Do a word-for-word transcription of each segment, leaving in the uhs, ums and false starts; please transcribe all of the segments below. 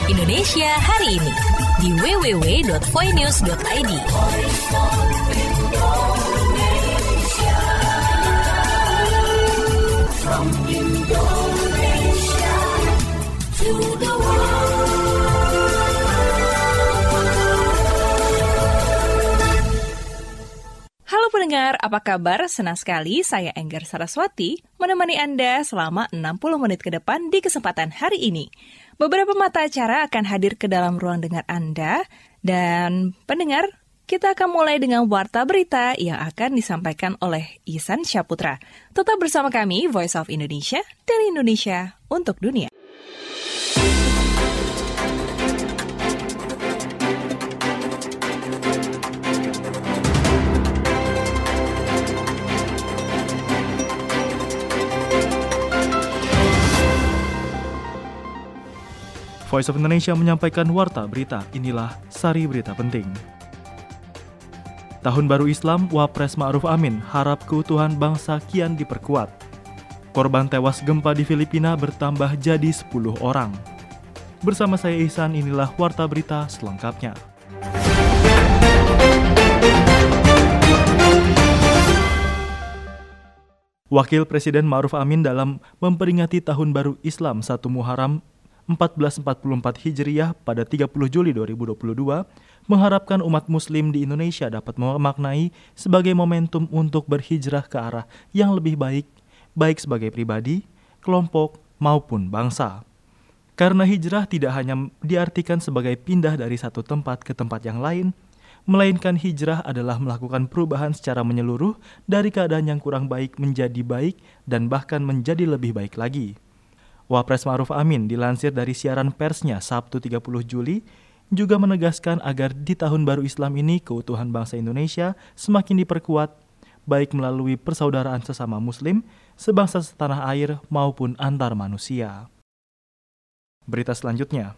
Indonesia hari ini di w w w dot voinews dot i d. From Indonesia to the world. Halo pendengar, apa kabar? Senang sekali saya Enggar Saraswati menemani Anda selama enam puluh menit ke depan di kesempatan hari ini. Beberapa mata acara akan hadir ke dalam ruang dengar Anda, dan pendengar, kita akan mulai dengan warta berita yang akan disampaikan oleh Ihsan Syaputra. Tetap bersama kami, Voice of Indonesia, dari Indonesia untuk dunia. Voice of Indonesia menyampaikan warta berita. Inilah sari berita penting. Tahun Baru Islam, Wapres Ma'ruf Amin harap keutuhan bangsa kian diperkuat. Korban tewas gempa di Filipina bertambah jadi sepuluh orang. Bersama saya Ihsan, inilah warta berita selengkapnya. Wakil Presiden Ma'ruf Amin dalam memperingati Tahun Baru Islam satu Muharram seribu empat ratus empat puluh empat Hijriah pada tiga puluh Juli dua ribu dua puluh dua mengharapkan umat muslim di Indonesia dapat memaknai sebagai momentum untuk berhijrah ke arah yang lebih baik, baik sebagai pribadi, kelompok, maupun bangsa. Karena hijrah tidak hanya diartikan sebagai pindah dari satu tempat ke tempat yang lain, melainkan hijrah adalah melakukan perubahan secara menyeluruh dari keadaan yang kurang baik menjadi baik dan bahkan menjadi lebih baik lagi. Wapres Ma'ruf Amin dilansir dari siaran persnya Sabtu tiga puluh Juli juga menegaskan agar di Tahun Baru Islam ini keutuhan bangsa Indonesia semakin diperkuat, baik melalui persaudaraan sesama muslim, sebangsa setanah air maupun antar manusia. Berita selanjutnya.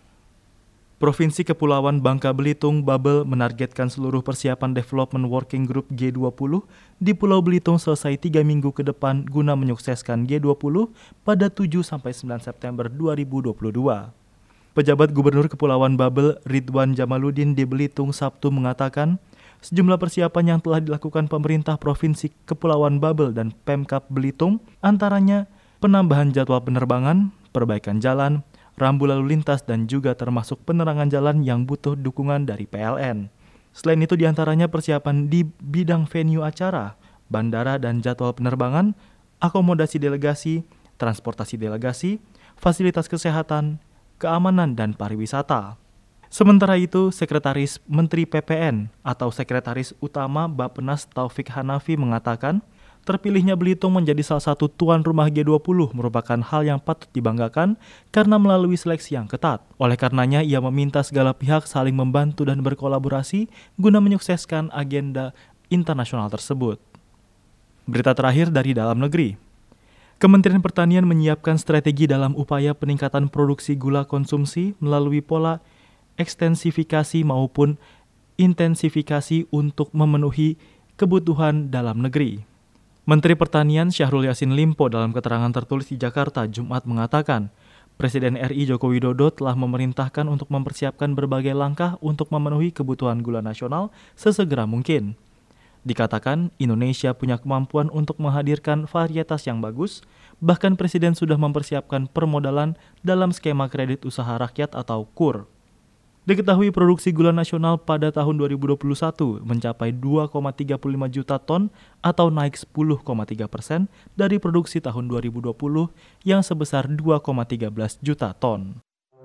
Provinsi Kepulauan Bangka Belitung Babel menargetkan seluruh persiapan Development Working Group G dua puluh di Pulau Belitung selesai tiga minggu ke depan guna menyukseskan G dua puluh pada tujuh sampai sembilan September dua ribu dua puluh dua. Pejabat Gubernur Kepulauan Babel Ridwan Jamaluddin di Belitung Sabtu mengatakan, sejumlah persiapan yang telah dilakukan pemerintah Provinsi Kepulauan Babel dan Pemkab Belitung antaranya penambahan jadwal penerbangan, perbaikan jalan, rambu lalu lintas, dan juga termasuk penerangan jalan yang butuh dukungan dari P L N. Selain itu diantaranya persiapan di bidang venue acara, bandara dan jadwal penerbangan, akomodasi delegasi, transportasi delegasi, fasilitas kesehatan, keamanan, dan pariwisata. Sementara itu, Sekretaris Menteri P P N atau Sekretaris Utama Bappenas Taufik Hanafi mengatakan, terpilihnya Belitung menjadi salah satu tuan rumah G dua puluh merupakan hal yang patut dibanggakan karena melalui seleksi yang ketat. Oleh karenanya, ia meminta segala pihak saling membantu dan berkolaborasi guna menyukseskan agenda internasional tersebut. Berita terakhir dari dalam negeri. Kementerian Pertanian menyiapkan strategi dalam upaya peningkatan produksi gula konsumsi melalui pola ekstensifikasi maupun intensifikasi untuk memenuhi kebutuhan dalam negeri. Menteri Pertanian Syahrul Yassin Limpo dalam keterangan tertulis di Jakarta Jumat mengatakan, Presiden R I Joko Widodo telah memerintahkan untuk mempersiapkan berbagai langkah untuk memenuhi kebutuhan gula nasional sesegera mungkin. Dikatakan, Indonesia punya kemampuan untuk menghadirkan varietas yang bagus, bahkan Presiden sudah mempersiapkan permodalan dalam skema kredit usaha rakyat atau K U R. Diketahui produksi gula nasional pada tahun dua ribu dua puluh satu mencapai dua koma tiga puluh lima juta ton atau naik sepuluh koma tiga persen dari produksi tahun dua ribu dua puluh yang sebesar dua koma tiga belas juta ton.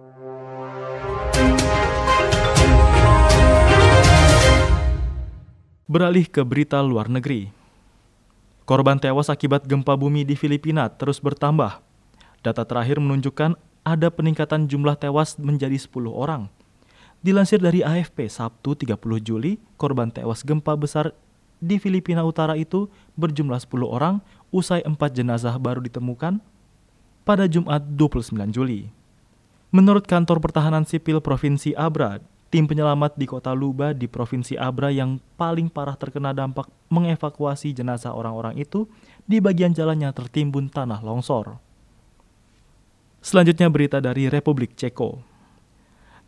Beralih ke berita luar negeri. Korban tewas akibat gempa bumi di Filipina terus bertambah. Data terakhir menunjukkan ada peningkatan jumlah tewas menjadi sepuluh orang. Dilansir dari A F P Sabtu tiga puluh Juli, korban tewas gempa besar di Filipina Utara itu berjumlah sepuluh orang, usai empat jenazah baru ditemukan pada Jumat dua puluh sembilan Juli. Menurut Kantor Pertahanan Sipil Provinsi Abra, tim penyelamat di kota Luba di Provinsi Abra yang paling parah terkena dampak mengevakuasi jenazah orang-orang itu di bagian jalan yang tertimbun tanah longsor. Selanjutnya berita dari Republik Ceko.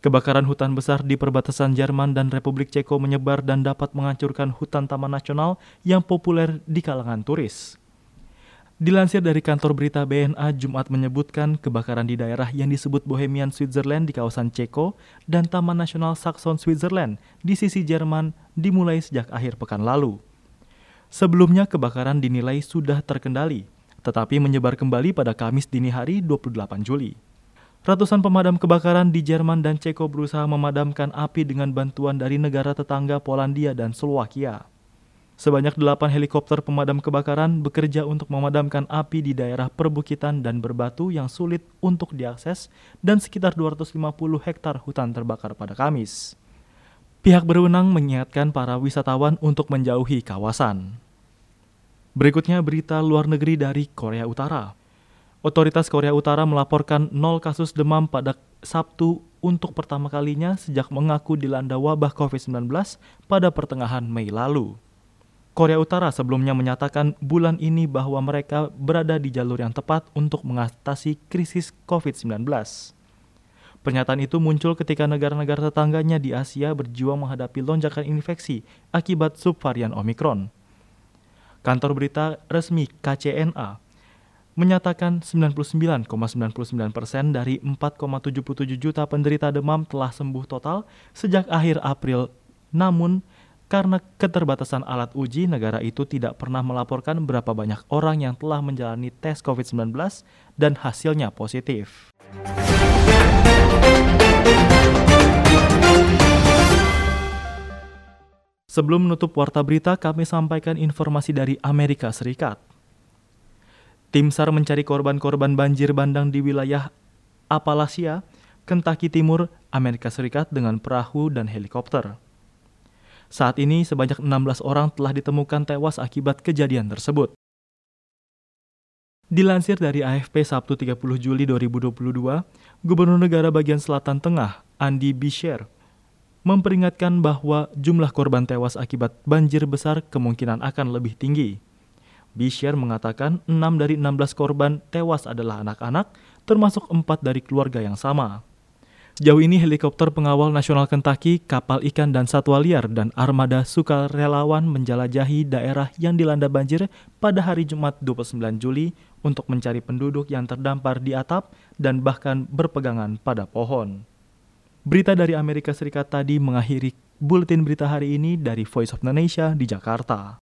Kebakaran hutan besar di perbatasan Jerman dan Republik Ceko menyebar dan dapat menghancurkan hutan taman nasional yang populer di kalangan turis. Dilansir dari kantor berita B N A, Jumat menyebutkan kebakaran di daerah yang disebut Bohemian Switzerland di kawasan Ceko dan Taman Nasional Saxon Switzerland di sisi Jerman dimulai sejak akhir pekan lalu. Sebelumnya kebakaran dinilai sudah terkendali, tetapi menyebar kembali pada Kamis dini hari dua puluh delapan Juli. Ratusan pemadam kebakaran di Jerman dan Ceko berusaha memadamkan api dengan bantuan dari negara tetangga Polandia dan Slowakia. Sebanyak delapan helikopter pemadam kebakaran bekerja untuk memadamkan api di daerah perbukitan dan berbatu yang sulit untuk diakses dan sekitar dua ratus lima puluh hektar hutan terbakar pada Kamis. Pihak berwenang mengingatkan para wisatawan untuk menjauhi kawasan. Berikutnya berita luar negeri dari Korea Utara. Otoritas Korea Utara melaporkan nol kasus demam pada Sabtu untuk pertama kalinya sejak mengaku dilanda wabah covid sembilan belas pada pertengahan Mei lalu. Korea Utara sebelumnya menyatakan bulan ini bahwa mereka berada di jalur yang tepat untuk mengatasi krisis covid sembilan belas. Pernyataan itu muncul ketika negara-negara tetangganya di Asia berjuang menghadapi lonjakan infeksi akibat subvarian Omikron. Kantor berita resmi K C N A menyatakan sembilan puluh sembilan koma sembilan sembilan persen dari empat koma tujuh tujuh juta penderita demam telah sembuh total sejak akhir April. Namun, karena keterbatasan alat uji, negara itu tidak pernah melaporkan berapa banyak orang yang telah menjalani tes covid sembilan belas dan hasilnya positif. Sebelum menutup warta berita, kami sampaikan informasi dari Amerika Serikat. Tim SAR mencari korban-korban banjir bandang di wilayah Appalachia, Kentucky Timur, Amerika Serikat dengan perahu dan helikopter. Saat ini sebanyak enam belas orang telah ditemukan tewas akibat kejadian tersebut. Dilansir dari A F P Sabtu tiga puluh Juli dua ribu dua puluh dua, Gubernur Negara Bagian Selatan Tengah, Andy Beshear, memperingatkan bahwa jumlah korban tewas akibat banjir besar kemungkinan akan lebih tinggi. Beshear mengatakan enam dari enam belas korban tewas adalah anak-anak, termasuk empat dari keluarga yang sama. Sejauh ini helikopter pengawal nasional Kentucky, kapal ikan dan satwa liar, dan armada sukarelawan menjelajahi daerah yang dilanda banjir pada hari Jumat dua puluh sembilan Juli untuk mencari penduduk yang terdampar di atap dan bahkan berpegangan pada pohon. Berita dari Amerika Serikat tadi mengakhiri buletin berita hari ini dari Voice of Indonesia di Jakarta.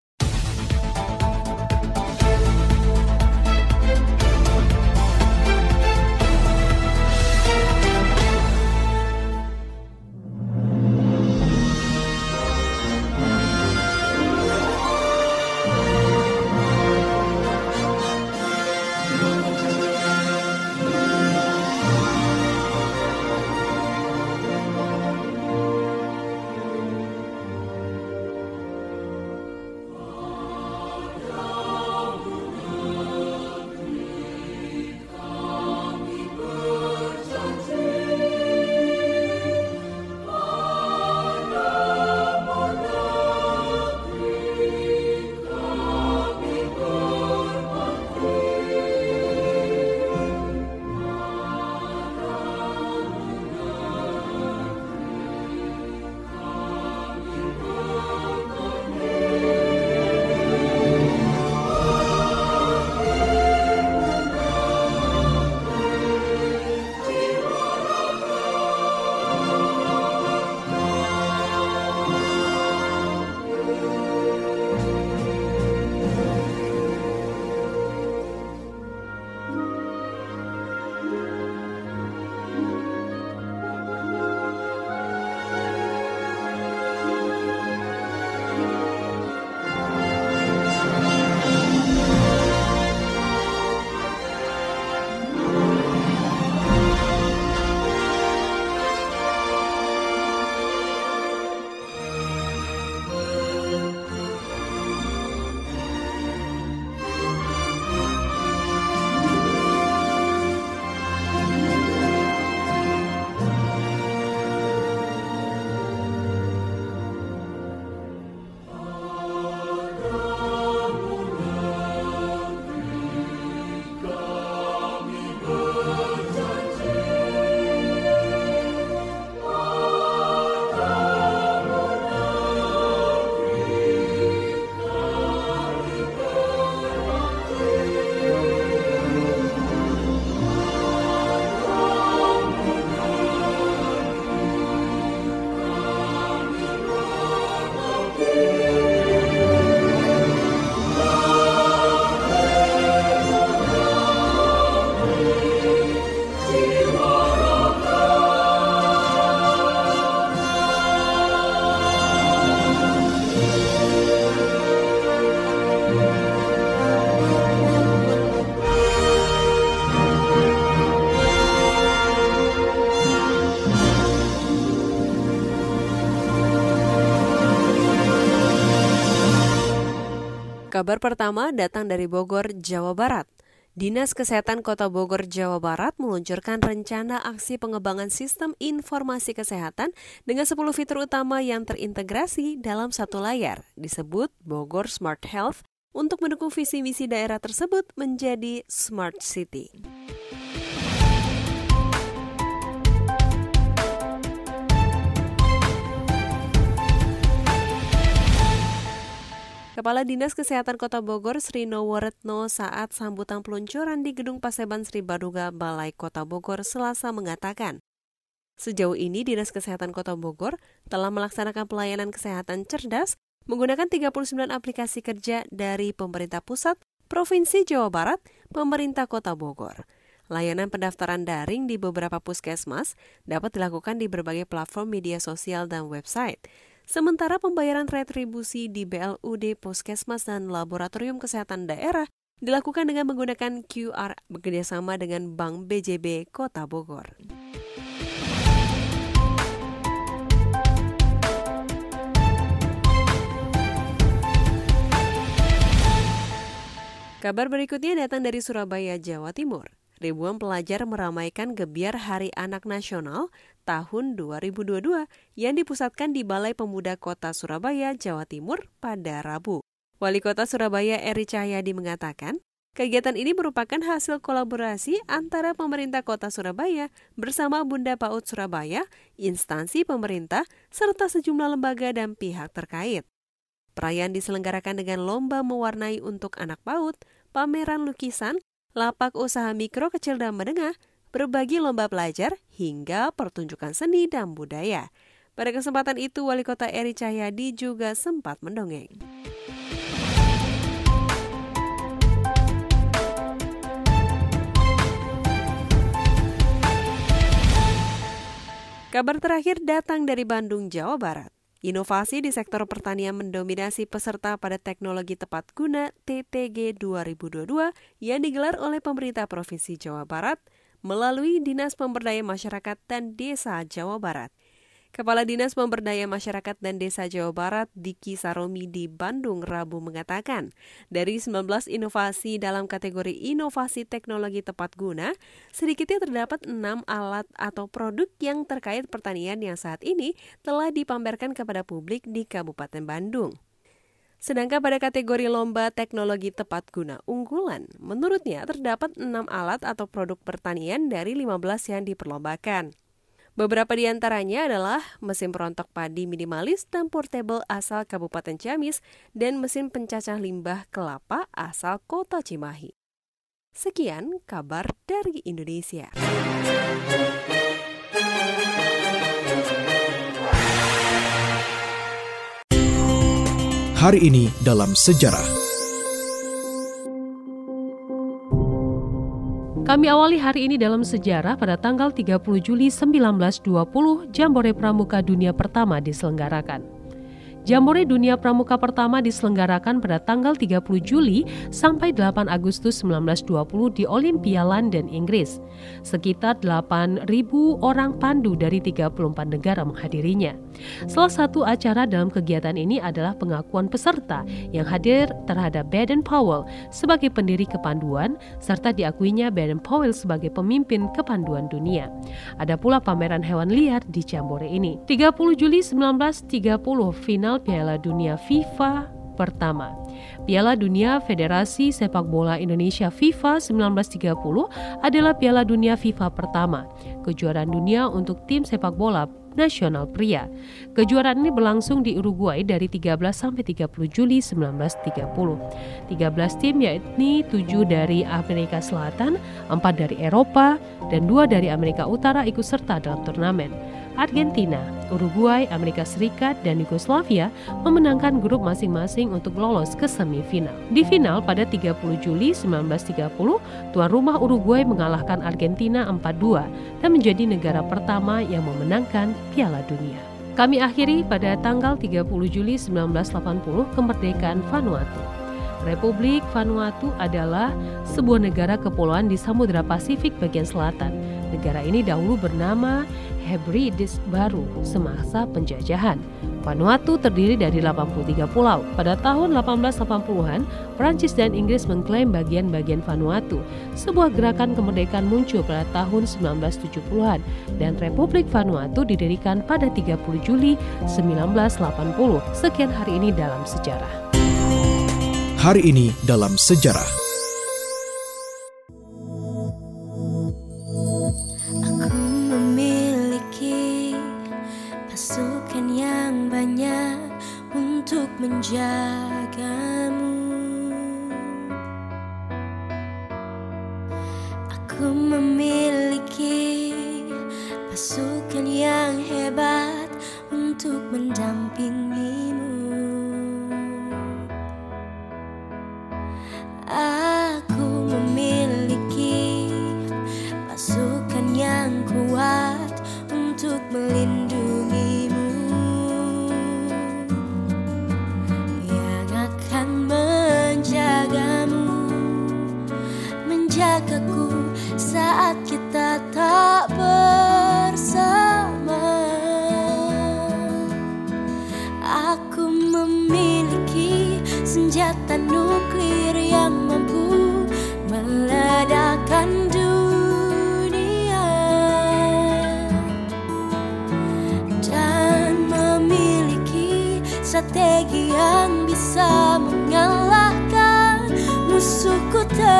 Kabar pertama datang dari Bogor, Jawa Barat. Dinas Kesehatan Kota Bogor, Jawa Barat meluncurkan rencana aksi pengembangan sistem informasi kesehatan dengan sepuluh fitur utama yang terintegrasi dalam satu layar, disebut Bogor Smart Health, untuk mendukung visi misi daerah tersebut menjadi Smart City. Kepala Dinas Kesehatan Kota Bogor Sri Noworetno saat sambutan peluncuran di Gedung Paseban Sri Baduga Balai Kota Bogor Selasa mengatakan, sejauh ini Dinas Kesehatan Kota Bogor telah melaksanakan pelayanan kesehatan cerdas menggunakan tiga puluh sembilan aplikasi kerja dari pemerintah pusat, Provinsi Jawa Barat, pemerintah Kota Bogor. Layanan pendaftaran daring di beberapa puskesmas dapat dilakukan di berbagai platform media sosial dan website. Sementara pembayaran retribusi di B L U D, Puskesmas, dan Laboratorium Kesehatan Daerah dilakukan dengan menggunakan Q R bekerjasama dengan Bank B J B Kota Bogor. Kabar berikutnya datang dari Surabaya, Jawa Timur. Ribuan pelajar meramaikan Gebyar Hari Anak Nasional tahun dua ribu dua puluh dua yang dipusatkan di Balai Pemuda Kota Surabaya, Jawa Timur pada Rabu. Wali Kota Surabaya Eri Cahyadi mengatakan, kegiatan ini merupakan hasil kolaborasi antara pemerintah Kota Surabaya bersama Bunda PAUD Surabaya, instansi pemerintah, serta sejumlah lembaga dan pihak terkait. Perayaan diselenggarakan dengan lomba mewarnai untuk anak PAUD, pameran lukisan, lapak usaha mikro, kecil, dan menengah, berbagi lomba pelajar, hingga pertunjukan seni dan budaya. Pada kesempatan itu, Wali Kota Eri Cahyadi juga sempat mendongeng. Kabar terakhir datang dari Bandung, Jawa Barat. Inovasi di sektor pertanian mendominasi peserta pada teknologi tepat guna T T G dua ribu dua puluh dua yang digelar oleh pemerintah Provinsi Jawa Barat melalui Dinas Pemberdayaan Masyarakat dan Desa Jawa Barat. Kepala Dinas Pemberdayaan Masyarakat dan Desa Jawa Barat Diki Saromi di Bandung Rabu mengatakan, dari sembilan belas inovasi dalam kategori inovasi teknologi tepat guna, sedikitnya terdapat enam alat atau produk yang terkait pertanian yang saat ini telah dipamerkan kepada publik di Kabupaten Bandung. Sedangkan pada kategori lomba teknologi tepat guna unggulan, menurutnya terdapat enam alat atau produk pertanian dari lima belas yang diperlombakan. Beberapa di antaranya adalah mesin perontok padi minimalis dan portable asal Kabupaten Ciamis dan mesin pencacah limbah kelapa asal Kota Cimahi. Sekian kabar dari Indonesia. Hari ini dalam sejarah. Kami awali hari ini dalam sejarah pada tanggal tiga puluh Juli seribu sembilan ratus dua puluh, Jambore Pramuka Dunia pertama diselenggarakan. Jambore Dunia Pramuka pertama diselenggarakan pada tanggal tiga puluh Juli sampai delapan Agustus seribu sembilan ratus dua puluh di Olympia, London, Inggris. Sekitar delapan ribu orang pandu dari tiga puluh empat negara menghadirinya. Salah satu acara dalam kegiatan ini adalah pengakuan peserta yang hadir terhadap Baden-Powell sebagai pendiri kepanduan serta diakuinya Baden-Powell sebagai pemimpin kepanduan dunia. Ada pula pameran hewan liar di Jambore ini. tiga puluh Juli seribu sembilan ratus tiga puluh, final Piala Dunia FIFA pertama. Piala Dunia Federasi Sepak Bola Indonesia FIFA seribu sembilan ratus tiga puluh adalah Piala Dunia FIFA pertama, kejuaraan dunia untuk tim sepak bola nasional pria. Kejuaraan ini berlangsung di Uruguay dari tiga belas sampai tiga puluh Juli seribu sembilan ratus tiga puluh. tiga belas tim yakni tujuh dari Amerika Selatan, empat dari Eropa, dan dua dari Amerika Utara ikut serta dalam turnamen. Argentina, Uruguay, Amerika Serikat, dan Yugoslavia memenangkan grup masing-masing untuk lolos ke semifinal. Di final pada tiga puluh Juli seribu sembilan ratus tiga puluh, tuan rumah Uruguay mengalahkan Argentina empat dua dan menjadi negara pertama yang memenangkan Piala Dunia. Kami akhiri pada tanggal tiga puluh Juli seribu sembilan ratus delapan puluh kemerdekaan Vanuatu. Republik Vanuatu adalah sebuah negara kepulauan di Samudra Pasifik bagian selatan. Negara ini dahulu bernama Hebrides Baru semasa penjajahan. Vanuatu terdiri dari delapan puluh tiga pulau. Pada tahun delapan belas delapan puluhan, Prancis dan Inggris mengklaim bagian-bagian Vanuatu. Sebuah gerakan kemerdekaan muncul pada tahun sembilan belas tujuh puluhan dan Republik Vanuatu didirikan pada tiga puluh Juli sembilan belas delapan puluh. Sekian hari ini dalam sejarah. Hari ini dalam sejarah. Aku memiliki pasukan yang banyak untuk menjagamu. Aku memiliki pasukan yang hebat untuk mendampingimu. Aku memiliki pasukan yang kuat untuk melindungimu, yang akan menjagamu, menjagaku saat kita tak bersama. Aku memiliki senjata nuklir yang mampu meledakkan dunia dan memiliki strategi yang bisa mengalahkan musuhku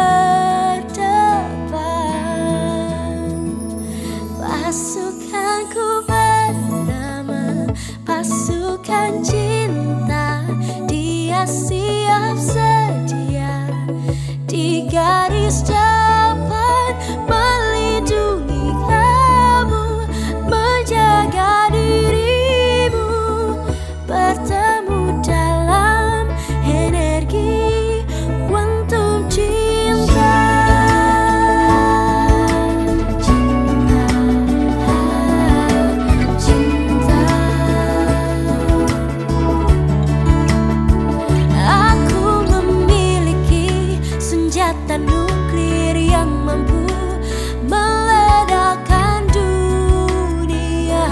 terdepan. Pasukanku bernama pasukan cinta, dia siap sedia di garis depan, melindungi kamu, menjaga dirimu, bertemu dalam energi kuantum cinta. Cinta, cinta. Aku memiliki senjata nuklir yang mampu meledakkan dunia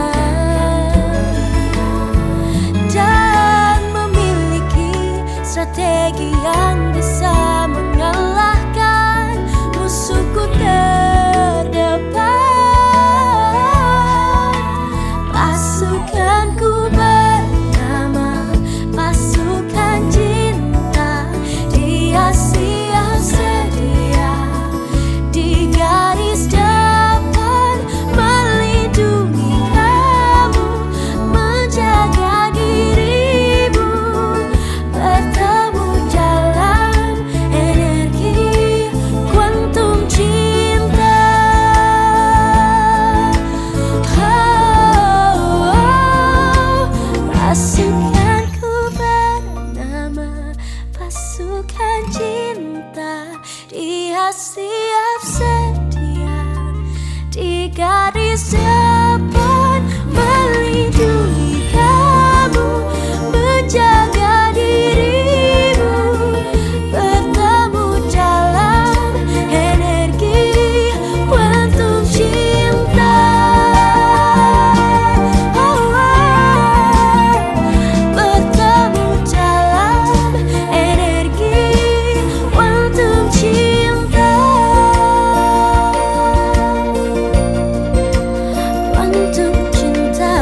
dan memiliki strategi yang bisa mengalahkan musuhku terdepan. Pasukanku bernama pasukan cinta, dia siap sedia di garis depan, melindungi kamu, menjaga dirimu, bertemu dalam energi kuantum cinta. Oh, oh, pasukanku bernama pasukan cinta, dia siap sedia di garis depan, melindungi kamu, menjaga dirimu, bertemu dalam energi kuantum cinta. Oh, oh, bertemu dalam energi kuantum cinta. Kuantum cinta.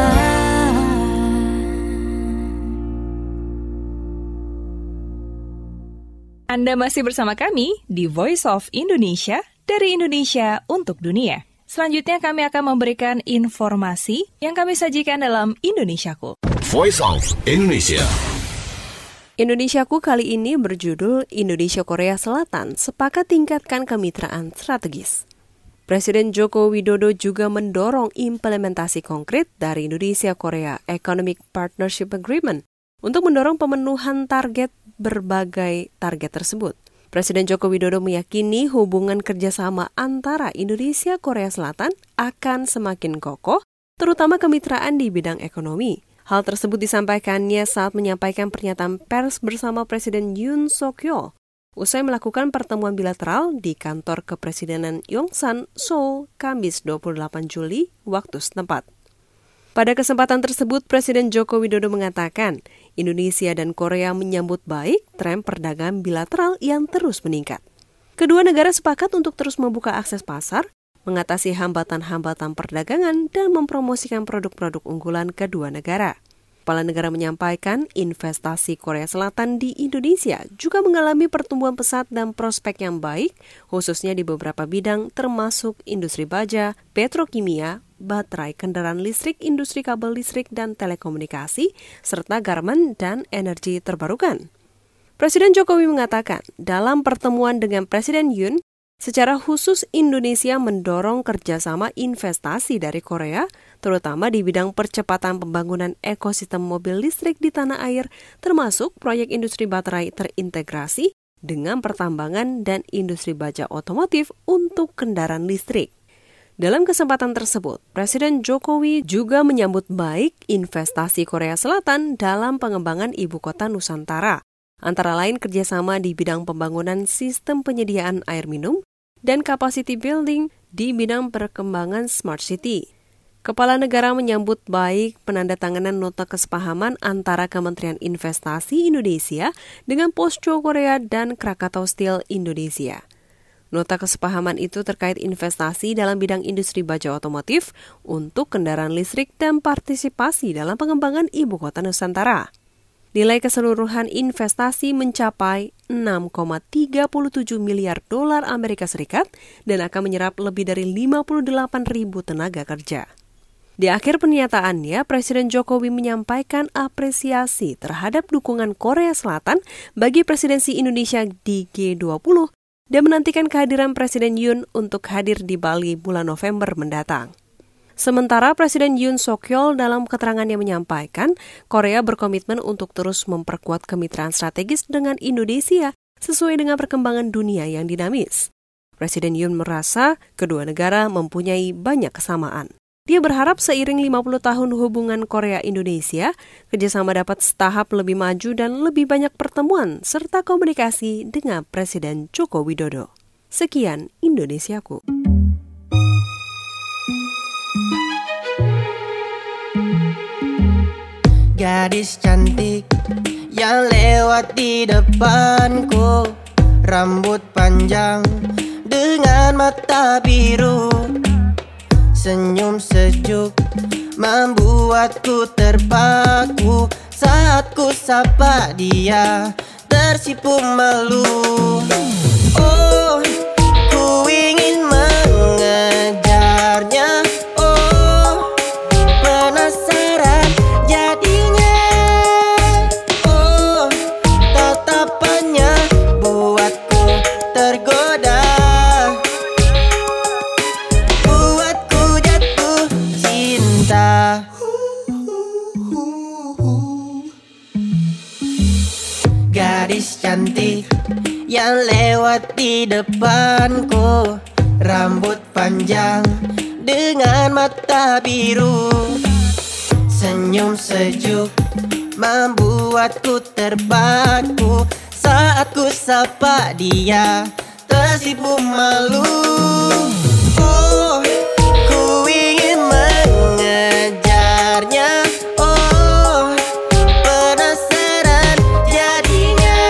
Anda masih bersama kami di Voice of Indonesia, dari Indonesia untuk dunia. Selanjutnya kami akan memberikan informasi yang kami sajikan dalam Indonesiaku. Voice of Indonesia. Indonesiaku kali ini berjudul Indonesia Korea Selatan sepakat tingkatkan kemitraan strategis. Presiden Joko Widodo juga mendorong implementasi konkret dari Indonesia Korea Economic Partnership Agreement untuk mendorong pemenuhan target berbagai target tersebut. Presiden Joko Widodo meyakini hubungan kerjasama antara Indonesia Korea Selatan akan semakin kokoh, terutama kemitraan di bidang ekonomi. Hal tersebut disampaikannya saat menyampaikan pernyataan pers bersama Presiden Yoon Suk Yeol usai melakukan pertemuan bilateral di kantor kepresidenan Yongsan, Seoul, Kamis dua puluh delapan Juli waktu setempat. Pada kesempatan tersebut, Presiden Joko Widodo mengatakan, Indonesia dan Korea menyambut baik tren perdagangan bilateral yang terus meningkat. Kedua negara sepakat untuk terus membuka akses pasar, mengatasi hambatan-hambatan perdagangan, dan mempromosikan produk-produk unggulan kedua negara. Kepala negara menyampaikan investasi Korea Selatan di Indonesia juga mengalami pertumbuhan pesat dan prospek yang baik, khususnya di beberapa bidang termasuk industri baja, petrokimia, baterai, kendaraan listrik, industri kabel listrik dan telekomunikasi, serta garmen dan energi terbarukan. Presiden Jokowi mengatakan, dalam pertemuan dengan Presiden Yoon, secara khusus Indonesia mendorong kerjasama investasi dari Korea, terutama di bidang percepatan pembangunan ekosistem mobil listrik di tanah air, termasuk proyek industri baterai terintegrasi dengan pertambangan dan industri baja otomotif untuk kendaraan listrik. Dalam kesempatan tersebut, Presiden Jokowi juga menyambut baik investasi Korea Selatan dalam pengembangan ibu kota Nusantara, antara lain kerjasama di bidang pembangunan sistem penyediaan air minum dan capacity building di bidang perkembangan smart city. Kepala negara menyambut baik penandatanganan nota kesepahaman antara Kementerian Investasi Indonesia dengan POSCO Korea dan Krakatau Steel Indonesia. Nota kesepahaman itu terkait investasi dalam bidang industri baja otomotif untuk kendaraan listrik dan partisipasi dalam pengembangan ibu kota Nusantara. Nilai keseluruhan investasi mencapai enam koma tiga tujuh miliar dolar Amerika Serikat dan akan menyerap lebih dari lima puluh delapan ribu tenaga kerja. Di akhir pernyataannya, Presiden Jokowi menyampaikan apresiasi terhadap dukungan Korea Selatan bagi presidensi Indonesia di G dua puluh dan menantikan kehadiran Presiden Yoon untuk hadir di Bali bulan November mendatang. Sementara Presiden Yoon Suk-yeol dalam keterangannya menyampaikan, Korea berkomitmen untuk terus memperkuat kemitraan strategis dengan Indonesia sesuai dengan perkembangan dunia yang dinamis. Presiden Yoon merasa kedua negara mempunyai banyak kesamaan. Dia berharap seiring lima puluh tahun hubungan Korea-Indonesia, kerjasama dapat setahap lebih maju dan lebih banyak pertemuan serta komunikasi dengan Presiden Joko Widodo. Sekian Indonesiaku. Gadis cantik yang lewat di depanku, rambut panjang dengan mata biru, senyum sejuk membuatku terpaku. Saat ku sapa dia tersipu malu. Oh, ku ingin mengejarnya. Oh, penasaran jadinya. Oh, tatapannya buatku tergoda. Gadis cantik yang lewat di depanku, rambut panjang dengan mata biru, senyum sejuk membuatku terpaku. Saat ku sapa dia tersipu malu. Oh, ku ingin mengejarnya. Oh, penasaran jadinya.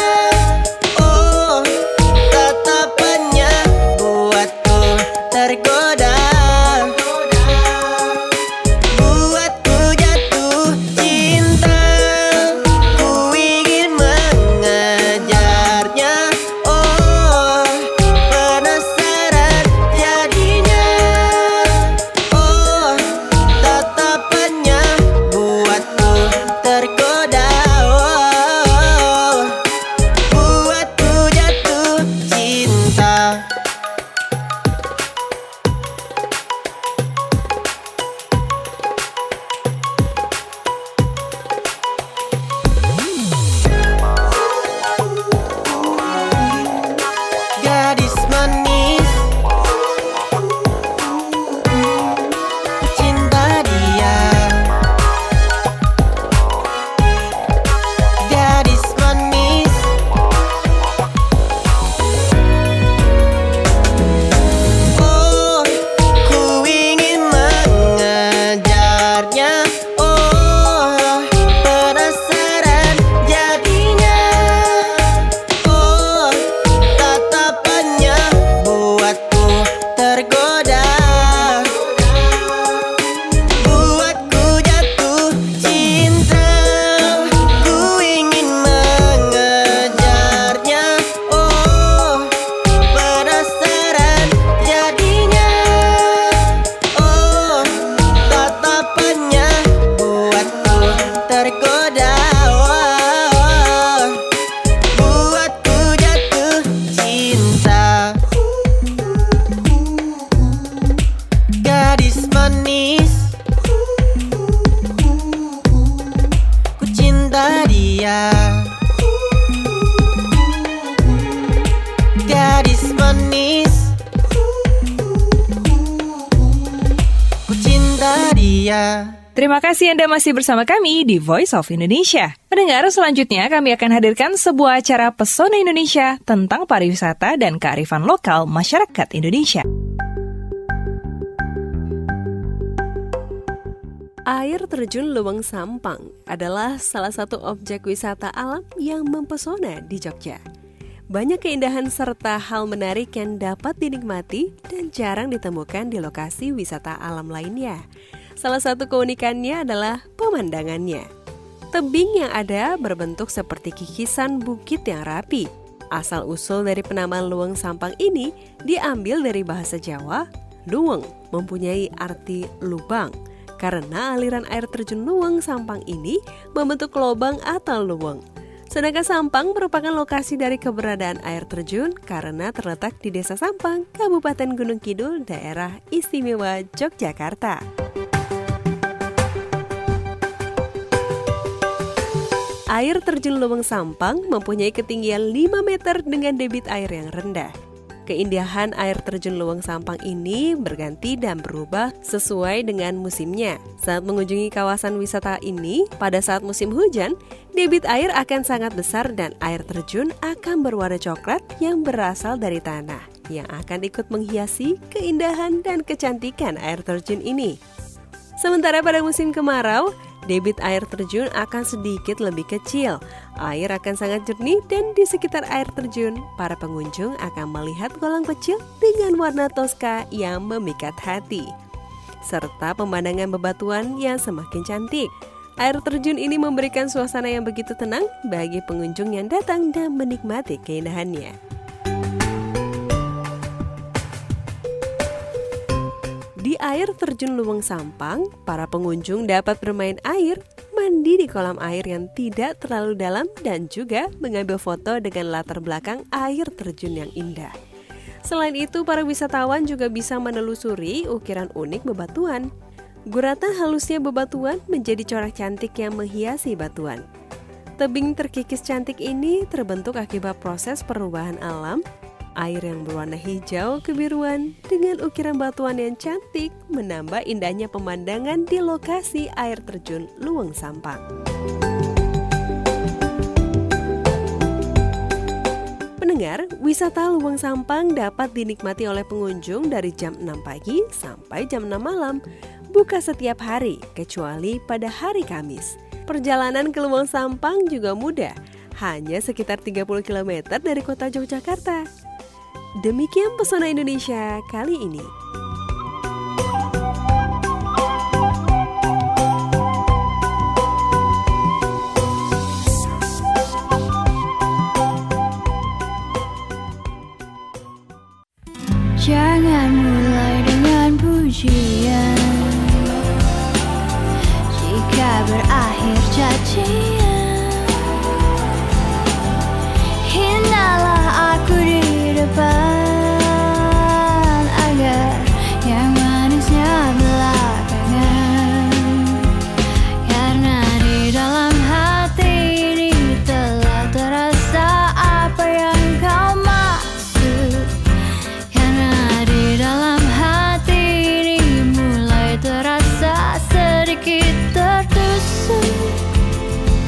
Oh, tatapannya buatku tergoda, buatku jatuh cinta. Ku ingin mengejarnya. Oh, penasaran jadinya. manis, ku cinta dia. Gadis manis, ku cinta dia. Terima kasih Anda masih bersama kami di Voice of Indonesia. Pendengar, selanjutnya kami akan hadirkan sebuah acara Pesona Indonesia tentang pariwisata dan kearifan lokal masyarakat Indonesia. Air terjun Luweng Sampang adalah salah satu objek wisata alam yang mempesona di Jogja. Banyak keindahan serta hal menarik yang dapat dinikmati dan jarang ditemukan di lokasi wisata alam lainnya. Salah satu keunikannya adalah pemandangannya. Tebing yang ada berbentuk seperti kikisan bukit yang rapi. Asal-usul dari penamaan Luweng Sampang ini diambil dari bahasa Jawa. Luweng mempunyai arti lubang, karena aliran air terjun Luweng Sampang ini membentuk lubang atau luweng. Sedangkan Sampang merupakan lokasi dari keberadaan air terjun karena terletak di Desa Sampang, Kabupaten Gunung Kidul, Daerah Istimewa Yogyakarta. Air terjun Luweng Sampang mempunyai ketinggian lima meter dengan debit air yang rendah. Keindahan air terjun Luweng Sampang ini berganti dan berubah sesuai dengan musimnya. Saat mengunjungi kawasan wisata ini, pada saat musim hujan, debit air akan sangat besar dan air terjun akan berwarna coklat yang berasal dari tanah, yang akan ikut menghiasi keindahan dan kecantikan air terjun ini. Sementara pada musim kemarau, debit air terjun akan sedikit lebih kecil. Air akan sangat jernih dan di sekitar air terjun, para pengunjung akan melihat kolam kecil dengan warna toska yang memikat hati, serta pemandangan bebatuan yang semakin cantik. Air terjun ini memberikan suasana yang begitu tenang bagi pengunjung yang datang dan menikmati keindahannya. Di air terjun Luweng Sampang, para pengunjung dapat bermain air, mandi di kolam air yang tidak terlalu dalam, dan juga mengambil foto dengan latar belakang air terjun yang indah. Selain itu, para wisatawan juga bisa menelusuri ukiran unik bebatuan. Guratan halusnya bebatuan menjadi corak cantik yang menghiasi batuan. Tebing terkikis cantik ini terbentuk akibat proses perubahan alam. Air yang berwarna hijau kebiruan dengan ukiran batuan yang cantik menambah indahnya pemandangan di lokasi air terjun Luweng Sampang. Pendengar, wisata Luweng Sampang dapat dinikmati oleh pengunjung dari jam enam pagi sampai jam enam malam. Buka setiap hari kecuali pada hari Kamis. Perjalanan ke Luweng Sampang juga mudah, hanya sekitar tiga puluh kilometer dari kota Yogyakarta. Demikian Pesona Indonesia kali ini. Jangan mulai dengan pujian, jika berakhir cacian. Hinalah aku di depan, agar yang manisnya belakangan. Karena di dalam hati ini telah terasa apa yang kau maksud. Karena di dalam hati ini mulai terasa sedikit tertusuk.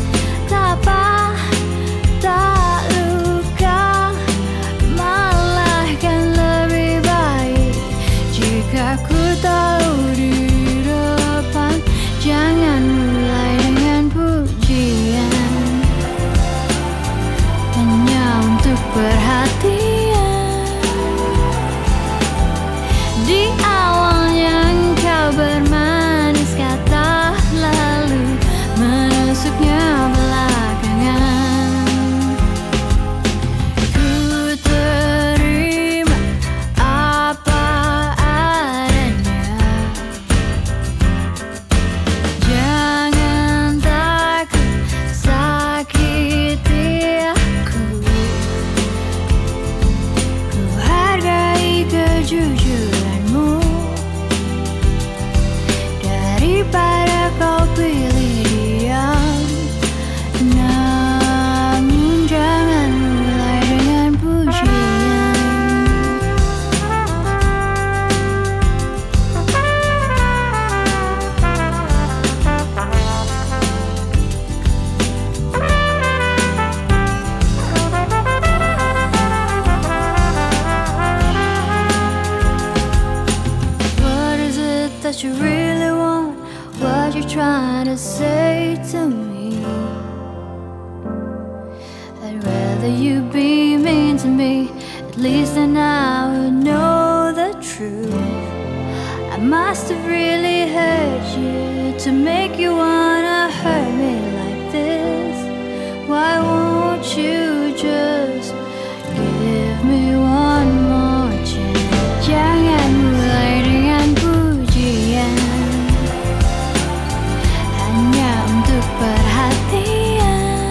daripada kau pilih diam. Namun jangan mulai dengan pujian. What is it that you really want? What you trying to say to me? I'd rather you be mean to me. At least then I would know the truth. I must have really hurt you to make you wanna hurt me like this. Why won't you just give me one more chance? Jangan mulai dengan pujian hanya untuk perhatian.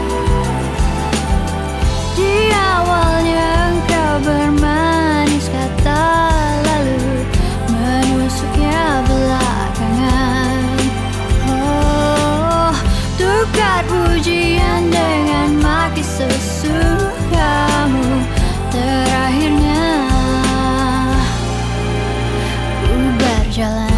Di awalnya engkau bermanis kata, lalu menusuknya belakangan. Oh, tukar pujian dengan maki sesukamu. Terakhirnya ku berjalan.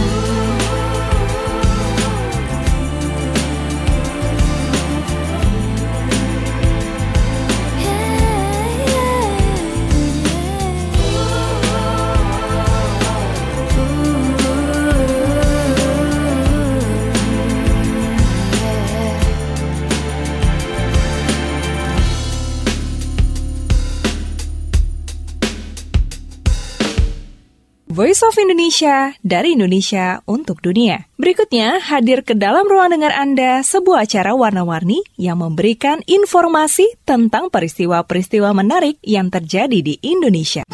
Voice of Indonesia, dari Indonesia untuk dunia. Berikutnya, hadir ke dalam ruang dengar Anda sebuah acara warna-warni yang memberikan informasi tentang peristiwa-peristiwa menarik yang terjadi di Indonesia.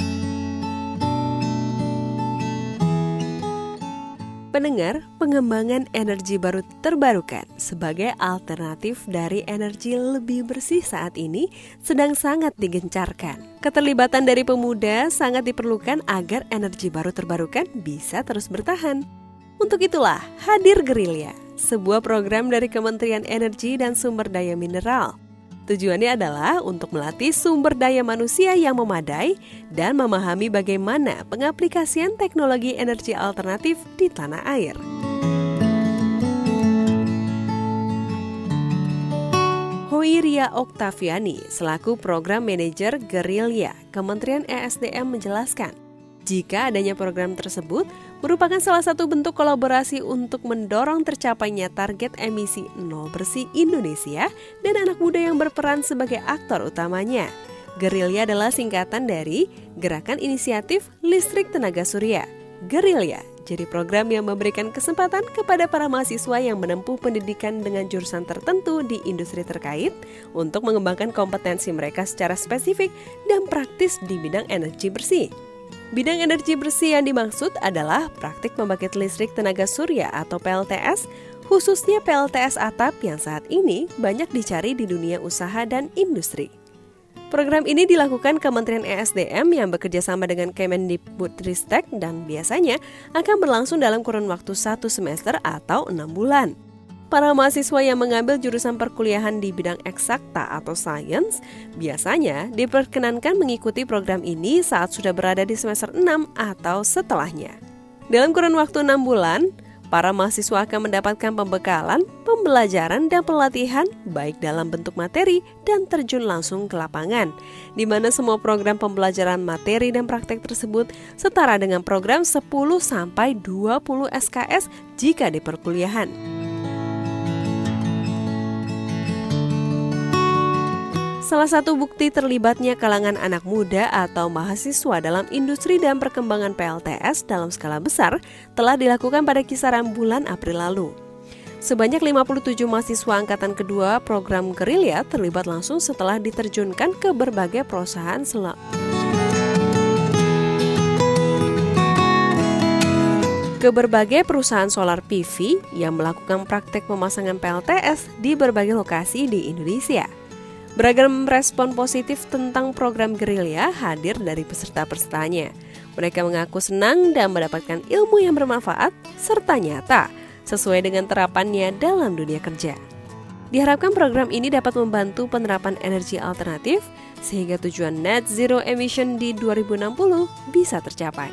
Pendengar, pengembangan energi baru terbarukan sebagai alternatif dari energi lebih bersih saat ini sedang sangat digencarkan. Keterlibatan dari pemuda sangat diperlukan agar energi baru terbarukan bisa terus bertahan. Untuk itulah hadir Gerilya, sebuah program dari Kementerian Energi dan Sumber Daya Mineral. Tujuannya adalah untuk melatih sumber daya manusia yang memadai dan memahami bagaimana pengaplikasian teknologi energi alternatif di tanah air. Hoiria Oktaviani selaku Program Manajer Gerilya Kementerian E S D M menjelaskan, jika adanya program tersebut merupakan salah satu bentuk kolaborasi untuk mendorong tercapainya target emisi nol bersih Indonesia dan anak muda yang berperan sebagai aktor utamanya. Gerilya adalah singkatan dari Gerakan Inisiatif Listrik Tenaga Surya. Gerilya jadi program yang memberikan kesempatan kepada para mahasiswa yang menempuh pendidikan dengan jurusan tertentu di industri terkait untuk mengembangkan kompetensi mereka secara spesifik dan praktis di bidang energi bersih. Bidang energi bersih yang dimaksud adalah praktik pembangkit listrik tenaga surya atau P L T S, khususnya P L T S atap yang saat ini banyak dicari di dunia usaha dan industri. Program ini dilakukan Kementerian E S D M yang bekerja sama dengan Kemendikbudristek dan biasanya akan berlangsung dalam kurun waktu satu semester atau enam bulan. Para mahasiswa yang mengambil jurusan perkuliahan di bidang eksakta atau sains biasanya diperkenankan mengikuti program ini saat sudah berada di semester enam atau setelahnya. Dalam kurun waktu enam bulan, para mahasiswa akan mendapatkan pembekalan, pembelajaran, dan pelatihan baik dalam bentuk materi dan terjun langsung ke lapangan, di mana semua program pembelajaran materi dan praktek tersebut setara dengan program sepuluh sampai dua puluh S K S jika di perkuliahan. Salah satu bukti terlibatnya kalangan anak muda atau mahasiswa dalam industri dan perkembangan P L T S dalam skala besar telah dilakukan pada kisaran bulan April lalu. Sebanyak lima puluh tujuh mahasiswa angkatan kedua program Gerilya terlibat langsung setelah diterjunkan ke berbagai perusahaan sel- ke berbagai perusahaan solar P V yang melakukan praktek pemasangan P L T S di berbagai lokasi di Indonesia. Beragam respon positif tentang program Gerilya hadir dari peserta-pesertanya. Mereka mengaku senang dan mendapatkan ilmu yang bermanfaat serta nyata. sesuai dengan terapannya dalam dunia kerja. Diharapkan program ini dapat membantu penerapan energi alternatif sehingga tujuan net zero emission di dua ribu enam puluh bisa tercapai.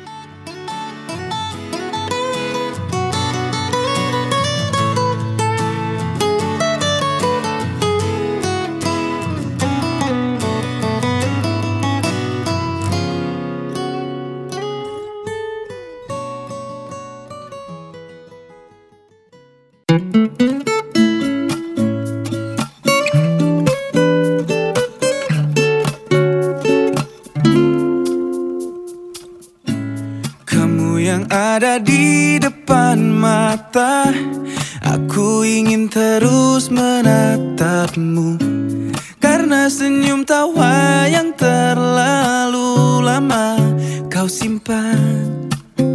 Ada di depan mata, aku ingin terus menatapmu, karena senyum tawa yang terlalu lama kau simpan.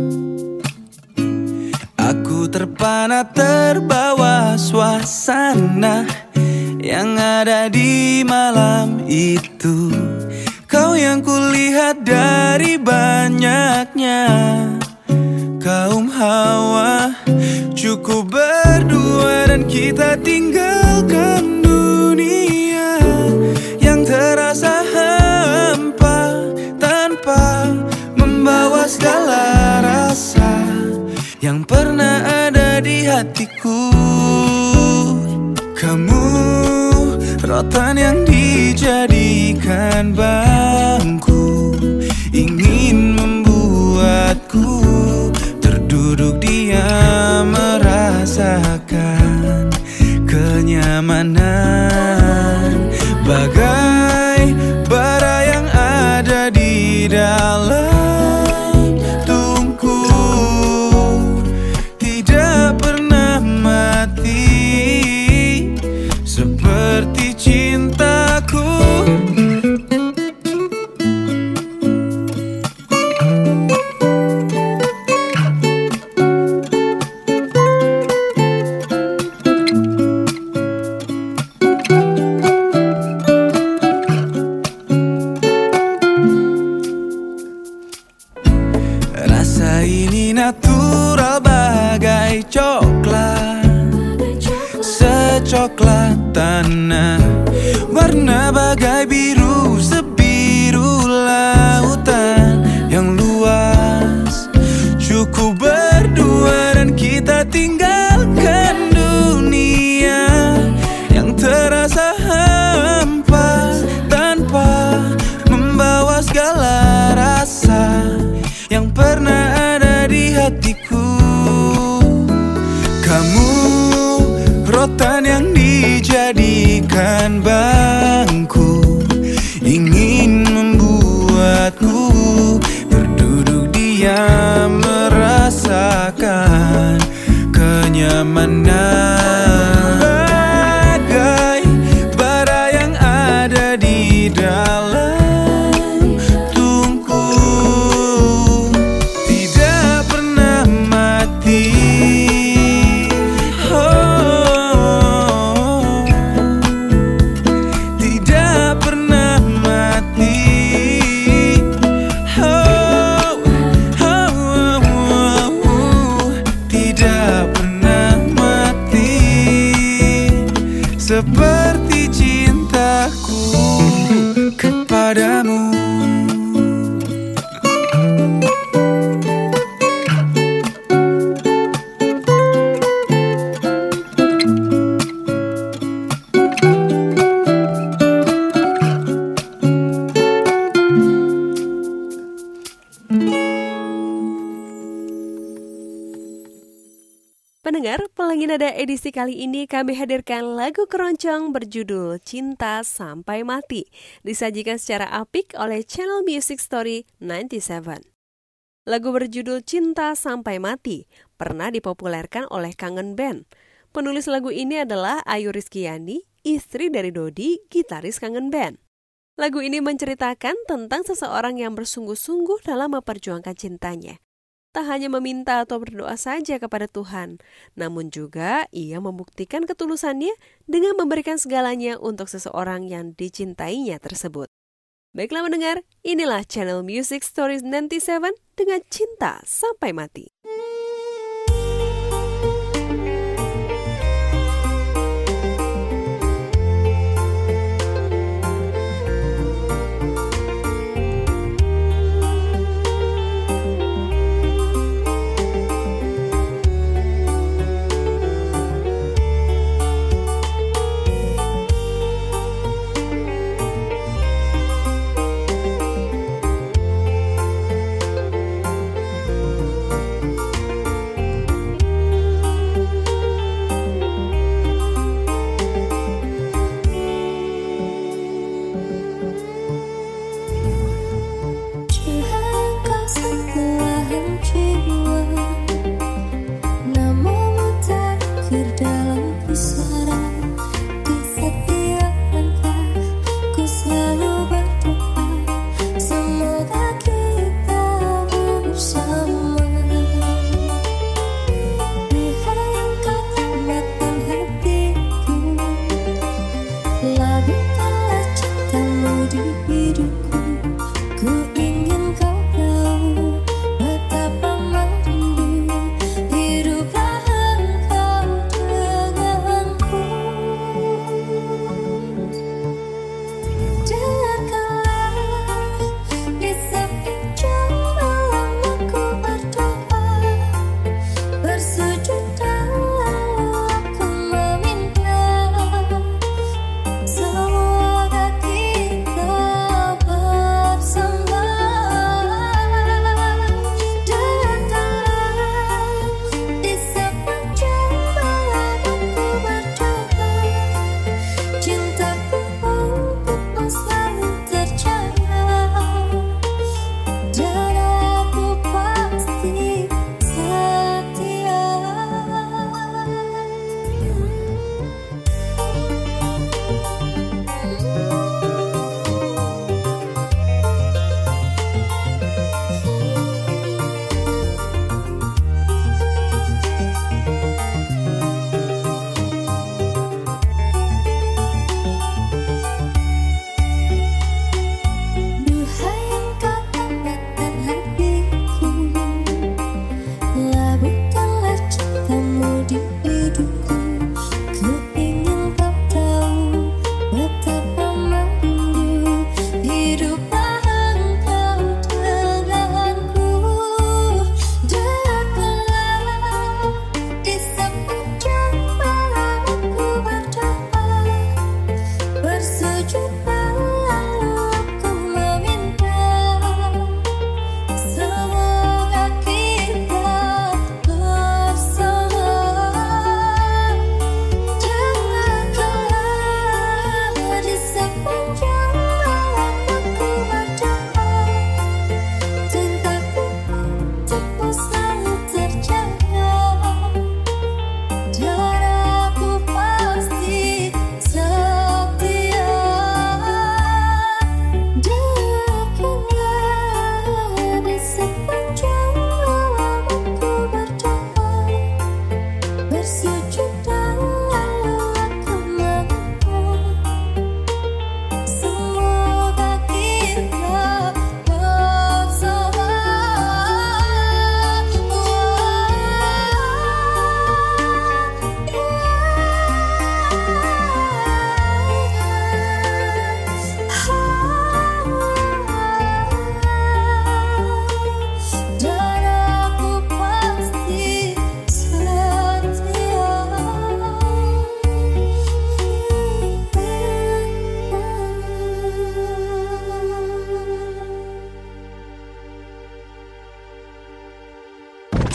Aku terpana terbawa suasana yang ada di malam itu. Kau yang kulihat dari banyaknya kaum Hawa, cukup berdua dan kita tinggalkan dunia yang terasa hampa tanpa membawa segala rasa yang pernah ada di hatiku. Kamu rotan yang dijadikan bangku, ingin membuatku duduk diam merasakan kenyamanan, bagai bara yang ada di dalam tungku, tidak pernah mati seperti cintaku. Natural bagai coklat, secoklat tanah, warna bagai biru sebiru lautan yang luas. Cukup berdua dan kita tinggalkan dunia yang terasa hampa tanpa membawa segala rasa yang pernah ada di hatiku. Kamu rotan yang dijadikan bangku, ingin membuatku berduduk diam merasakan kenyamanan, bagai bara yang ada di dalam seperti cintaku kepadamu. Pendengar, Pelangi Nada edisi kali ini kami hadirkan lagu keroncong berjudul Cinta Sampai Mati, disajikan secara apik oleh Channel Music Story sembilan puluh tujuh. Lagu berjudul Cinta Sampai Mati pernah dipopulerkan oleh Kangen Band. Penulis lagu ini adalah Ayu Rizkyani, istri dari Dodi, gitaris Kangen Band. Lagu ini menceritakan tentang seseorang yang bersungguh-sungguh dalam memperjuangkan cintanya. Tak hanya meminta atau berdoa saja kepada Tuhan, namun juga ia membuktikan ketulusannya dengan memberikan segalanya untuk seseorang yang dicintainya tersebut. Baiklah mendengar, inilah Channel Music Stories sembilan puluh tujuh dengan Cinta Sampai Mati.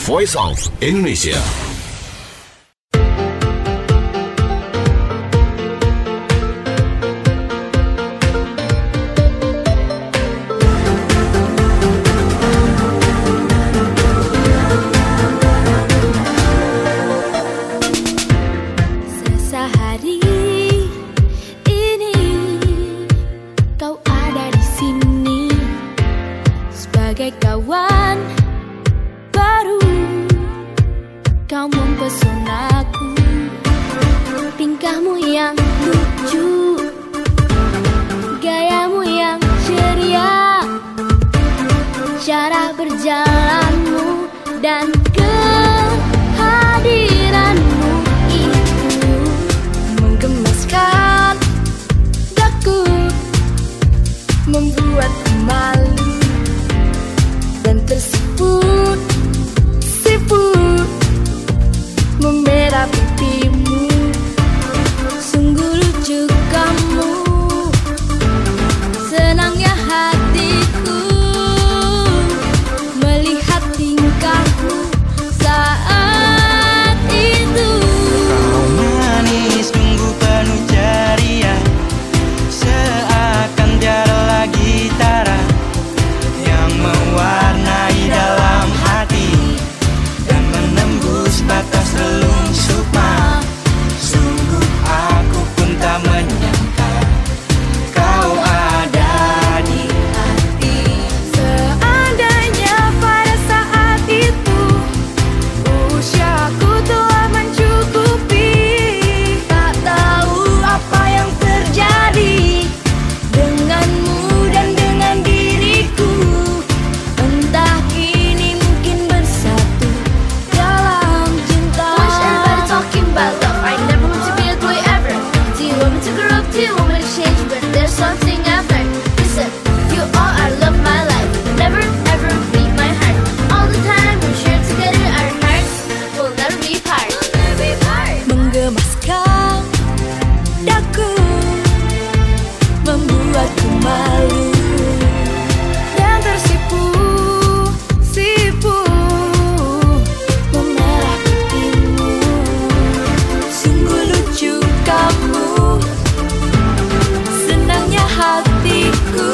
Voice of Indonesia. Kawan baru, kau mempesonaku. Tingkahmu yang lucu, gayamu yang ceria, cara berjalanmu dan kehadiranmu itu menggemaskan daku, membuatku malu dan tersipu, sipu, memerah pipimu. Sungguh lucu kamu, senangnya hatiku melihat tingkahmu saat itu. Kau manis, sungguh penuh ceria, seakan tiada lagi tara yang mewarnai dalam hati dan menembus batas relung sukma. Sungguh aku pun tak menyangka kau ada di hati. Seandainya pada saat itu usiaku telah mencukupi, tak tahu apa yang terjadi denganmu dan dengan diriku. Entah kini mungkin bersatu dalam cinta. Wish everybody talking about love. I never want to be a boy ever. Do you want me to grow up? Do you want me to change? But there's something I've learned. Listen, you all are love my life. Never ever beat my heart. All the time we're sure together. Our hearts will never be apart. Menggemaskan daku, membuatku malu dan tersipu, sipu, memerah pipimu. Sungguh lucu kamu, senangnya hatiku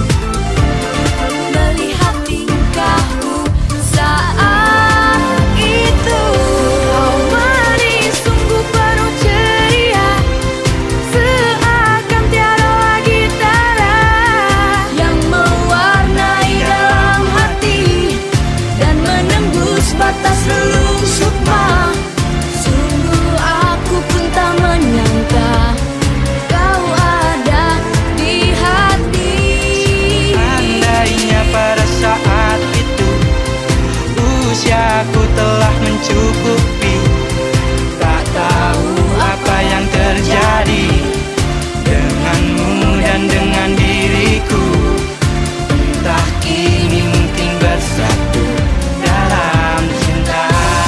melihat tingkahmu saat itu. Kau manis, sungguh penuh ceria, seakan tiada lagi tara yang mewarnai dalam hati dan menembus batas relung sukma. Sungguh aku pun tak menyangka kau ada di hati. Andainya pada saat itu usiaku telah mencukupi, tak tahu apa yang terjadi denganmu dan dengan diriku. Entah kini mungkin bersatu dalam cinta.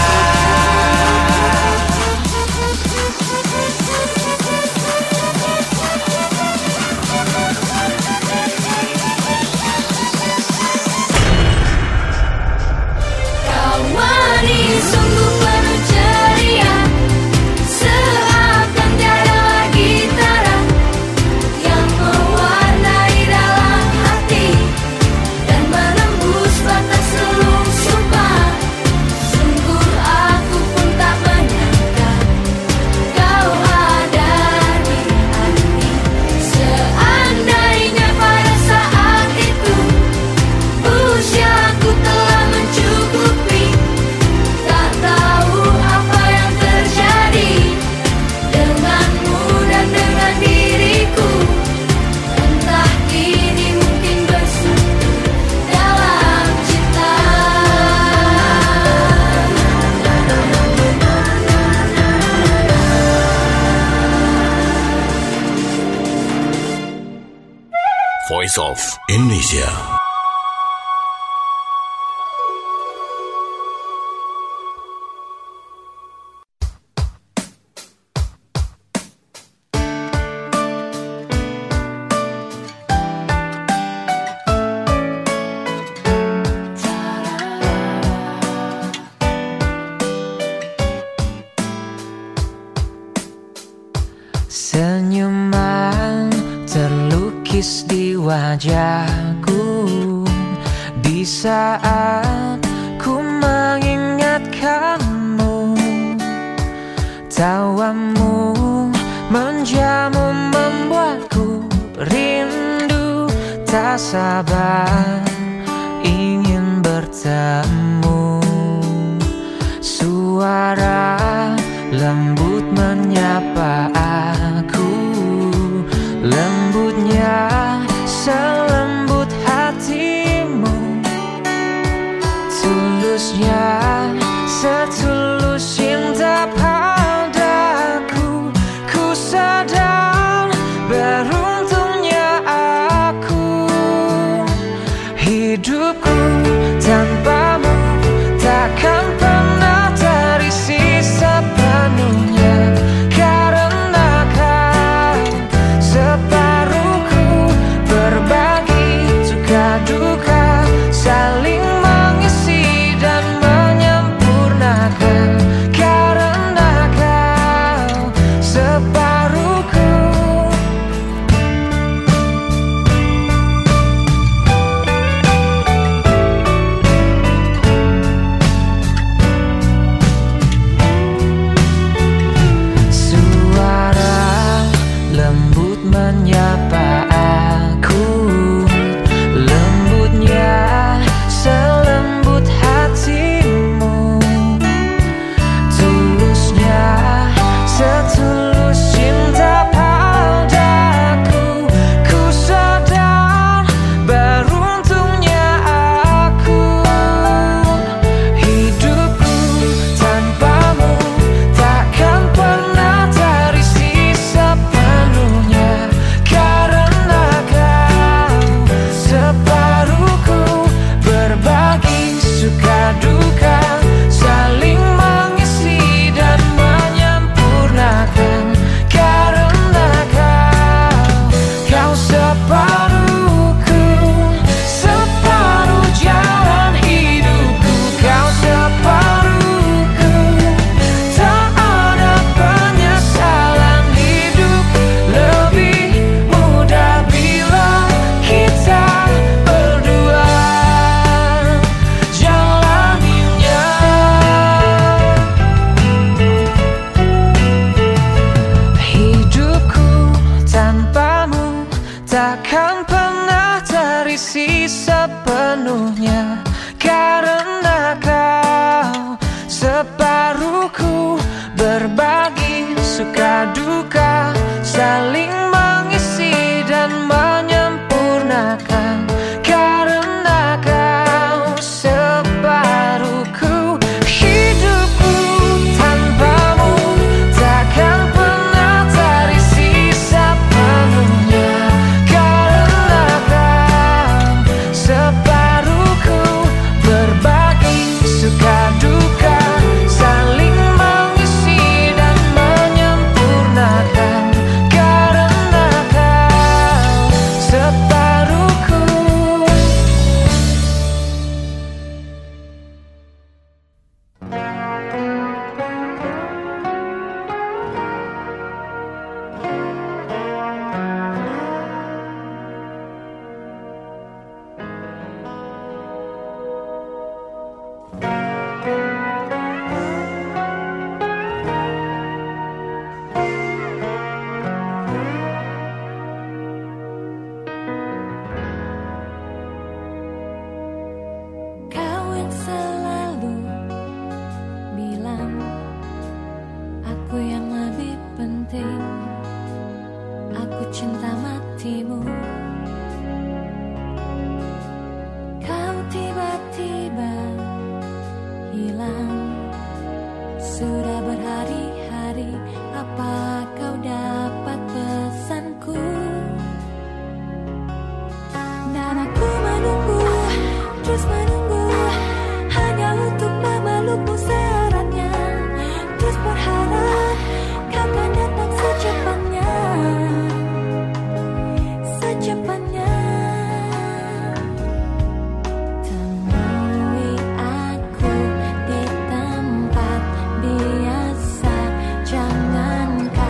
Kau manis, sungguh penuh ceria, seakan tiada lagi tara yang mewarnai dalam hati dan menembus batas relung sukma. Sungguh aku pun tak menyangka kau ada di hati. Seandainya pada saat itu usiaku telah mencukupi, tak tahu apa yang terjadi denganmu dan dengan diriku. Entah kini mungkin bersatu dalam cinta. Voice of Indonesia. Senyuman terlukis di wajahku di saat ku mengingatkanmu. Tawamu menjamu membuatku rindu, tak sabar ingin bertemu. Suara lembut menyapa aku, lembutnya selembut hatimu, tulusnya setulus cinta padaku. Ku sadar beruntungnya aku, hidupku tanpamu takkan pernah terisi sepenuhnya, karena kau separuhku, berbagi suka duka, saling mengisi dan menyempurnakan, karena kau separuhku. Menyapa aku, lembutnya selembut hatimu, tulusnya setulus cinta padaku. Ku sadar beruntungnya aku, hidupku tanpamu takkan pernah terisi sepenuhnya, karena kau separuhku, berbagi suka duka, saling mengisi dan menyempurnakan, karena kau, kau separuhku, separuh jalan hidupku, kau separuhku, tak ada penyesalan, hidup lebih mudah bila kita berdua jalaninya. Hidupku tanpamu takkan pernah terisi sepenuhnya, karena kau separuhku, berbagi suka duka, saling mengisi dan menyempurnakan, karena kau separuhku. Hidupku tanpamu takkan pernah terisi sepenuhnya, karena kau separuhku, berbagi suka duka, saling mengisi dan menyempurnakan, karena kau separuhku. Kau yang selalu bilang aku yang lebih penting, aku cinta matimu. Kau tiba-tiba hilang, sudah berhari-hari, apa kau dapat pesanku? Dan aku menunggu, terus menunggu, hanya untuk memelukmu seratnya, terus berharap kau akan datang secepatnya, secepatnya. Temui aku di tempat biasa, jangan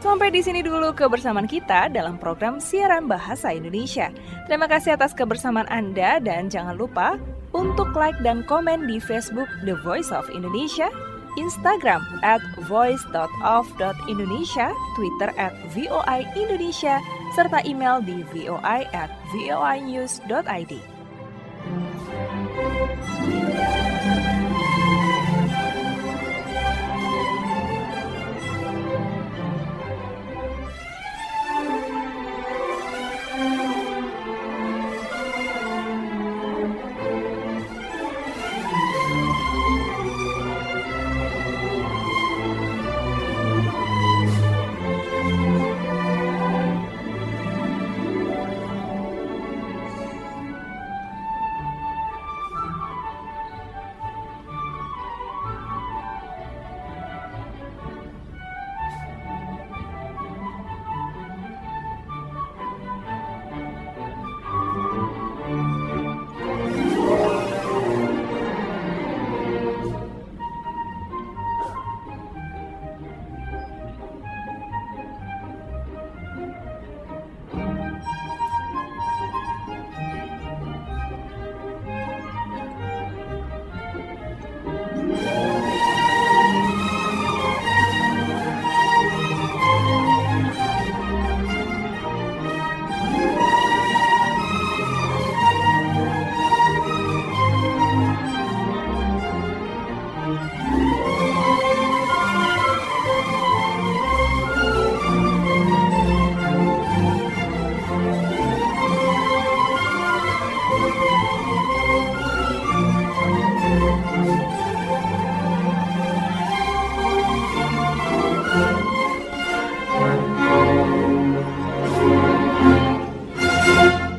Sampai di sini dulu kebersamaan kita dalam program Siaran Bahasa Indonesia. Terima kasih atas kebersamaan Anda dan jangan lupa untuk like dan komen di Facebook The Voice of Indonesia, Instagram at voice dot of dot indonesia, Twitter at V O I Indonesia, serta email di voi at voinews dot id.